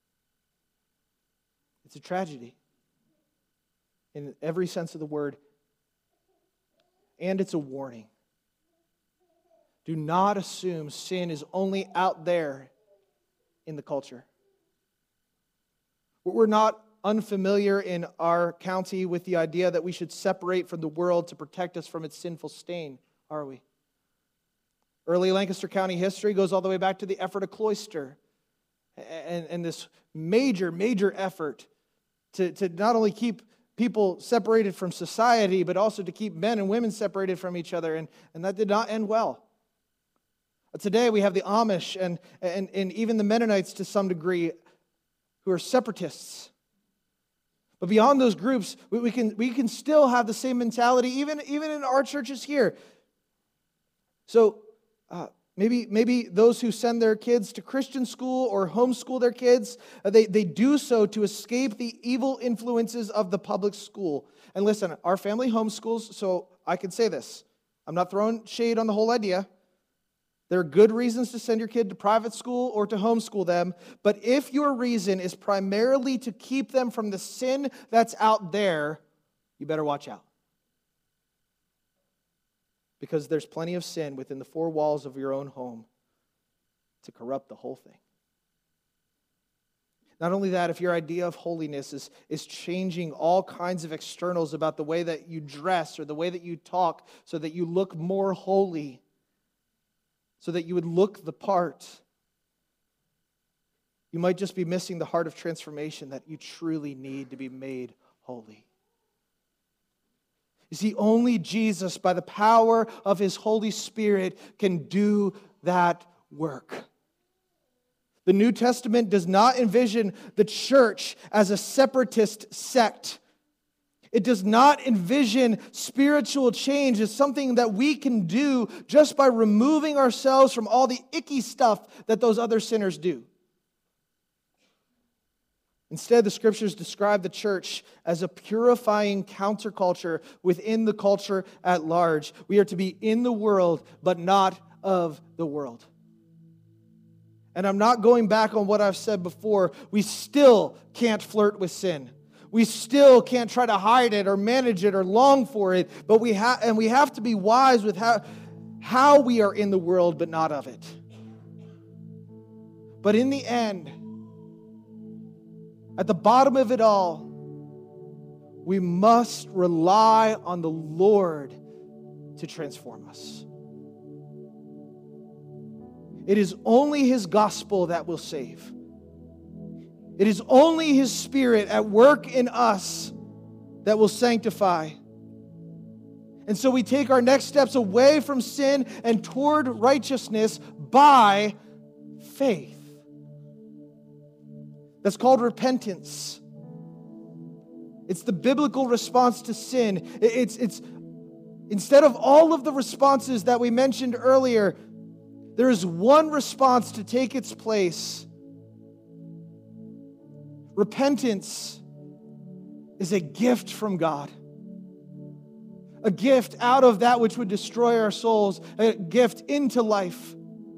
[SPEAKER 2] It's a tragedy in every sense of the word. And it's a warning. Do not assume sin is only out there in the culture. We're not unfamiliar in our county with the idea that we should separate from the world to protect us from its sinful stain, are we? Early Lancaster County history goes all the way back to the effort of Cloister and, and this major, major effort to, to not only keep people separated from society, but also to keep men and women separated from each other, and, and that did not end well. Today we have the Amish and, and, and even the Mennonites to some degree who are separatists. But beyond those groups, we, we, can, we can still have the same mentality, even, even in our churches here. So uh, maybe, maybe those who send their kids to Christian school or homeschool their kids, uh, they, they do so to escape the evil influences of the public school. And listen, our family homeschools, so I can say this. I'm not throwing shade on the whole idea. There are good reasons to send your kid to private school or to homeschool them, but if your reason is primarily to keep them from the sin that's out there, you better watch out. Because there's plenty of sin within the four walls of your own home to corrupt the whole thing. Not only that, if your idea of holiness is, is changing all kinds of externals about the way that you dress or the way that you talk so that you look more holy, so that you would look the part, you might just be missing the heart of transformation that you truly need to be made holy. You see, only Jesus, by the power of His Holy Spirit, can do that work. The New Testament does not envision the church as a separatist sect. It does not envision spiritual change as something that we can do just by removing ourselves from all the icky stuff that those other sinners do. Instead, the Scriptures describe the church as a purifying counterculture within the culture at large. We are to be in the world, but not of the world. And I'm not going back on what I've said before. We still can't flirt with sin. We still can't try to hide it or manage it or long for it, but we have and we have to be wise with how, how we are in the world, but not of it. But in the end, at the bottom of it all, we must rely on the Lord to transform us. It is only His gospel that will save. It is only His Spirit at work in us that will sanctify. And so we take our next steps away from sin and toward righteousness by faith. That's called repentance. It's the biblical response to sin. It's, it's instead of all of the responses that we mentioned earlier, there is one response to take its place. Repentance is a gift from God. A gift out of that which would destroy our souls, a gift into life.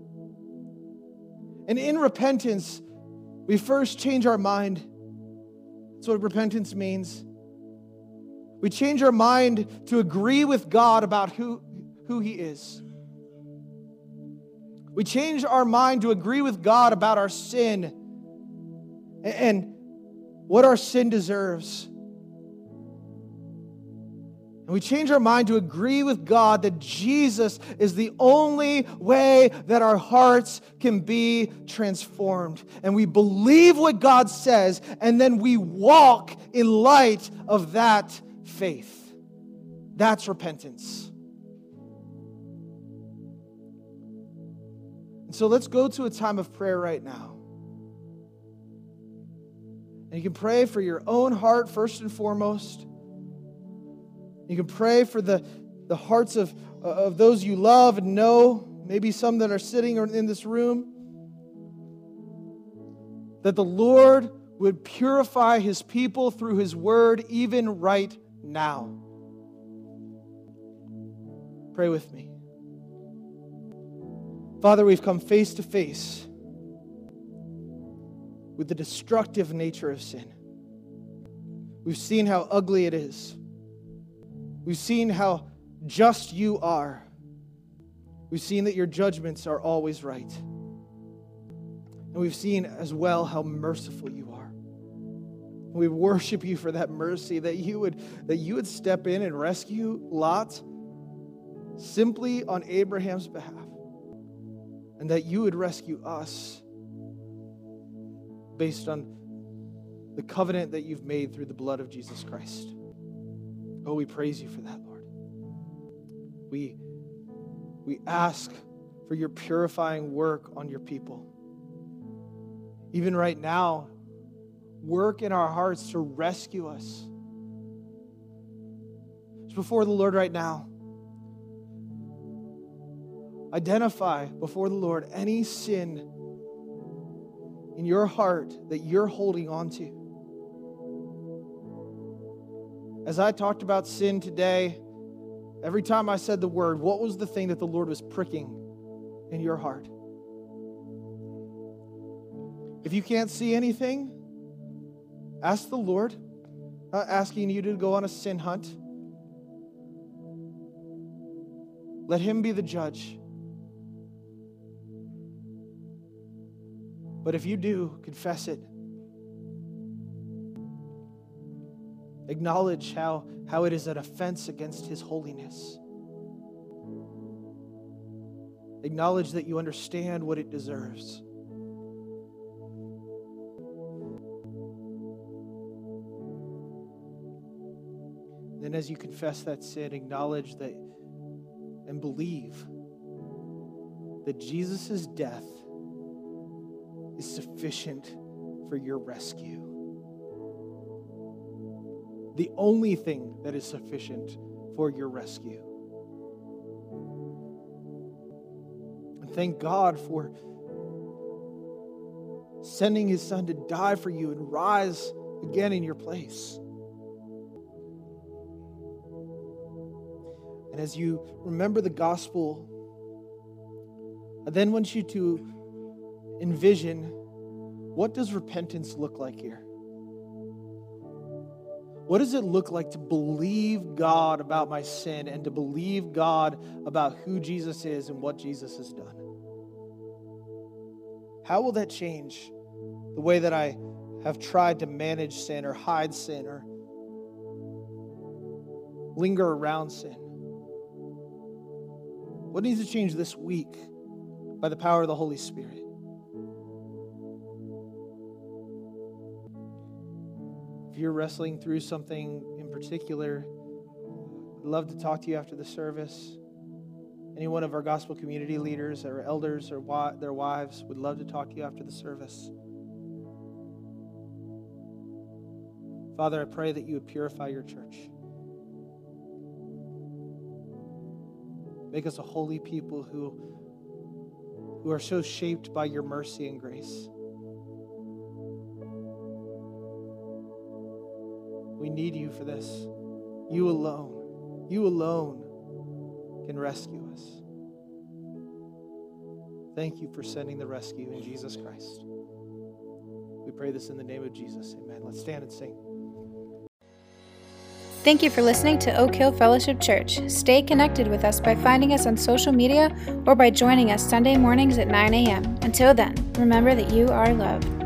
[SPEAKER 2] And in repentance, we first change our mind. That's what repentance means. We change our mind to agree with God about who, who He is. We change our mind to agree with God about our sin and what our sin deserves. And we change our mind to agree with God that Jesus is the only way that our hearts can be transformed. And we believe what God says, and then we walk in light of that faith. That's repentance. And so let's go to a time of prayer right now. And you can pray for your own heart first and foremost. You can pray for the, the hearts of, of those you love and know, maybe some that are sitting in this room, that the Lord would purify His people through His word even right now. Pray with me. Father, we've come face to face with the destructive nature of sin. We've seen how ugly it is. We've seen how just you are. We've seen that your judgments are always right. And we've seen as well how merciful you are. And we worship you for that mercy, that you would, that you would step in and rescue Lot simply on Abraham's behalf. And that you would rescue us based on the covenant that you've made through the blood of Jesus Christ. Oh, we praise you for that, Lord. We, we ask for your purifying work on your people. Even right now, work in our hearts to rescue us. It's before the Lord right now. Identify before the Lord any sin in your heart that you're holding on to. As I talked about sin today, every time I said the word, what was the thing that the Lord was pricking in your heart? If you can't see anything, ask the Lord. I'm not asking you to go on a sin hunt. Let Him be the judge. But if you do, confess it. Acknowledge how, how it is an offense against His holiness. Acknowledge that you understand what it deserves. Then as you confess that sin, acknowledge that and believe that Jesus' death is sufficient for your rescue. The only thing that is sufficient for your rescue. And thank God for sending His Son to die for you and rise again in your place. And as you remember the gospel, I then want you to envision, what does repentance look like here? What does it look like to believe God about my sin and to believe God about who Jesus is and what Jesus has done? How will that change the way that I have tried to manage sin or hide sin or linger around sin? What needs to change this week by the power of the Holy Spirit? If you're wrestling through something in particular, I'd love to talk to you after the service. And Any one of our gospel community leaders or elders or wa- their wives would love to talk to you after the service. Father, I pray that you would purify your church. Make us a holy people who, who are so shaped by your mercy and grace. We need you for this. You alone, you alone can rescue us. Thank you for sending the rescue in Jesus Christ. We pray this in the name of Jesus. Amen. Let's stand and sing.
[SPEAKER 3] Thank you for listening to Oak Hill Fellowship Church. Stay connected with us by finding us on social media or by joining us Sunday mornings at nine a.m. Until then, remember that you are loved.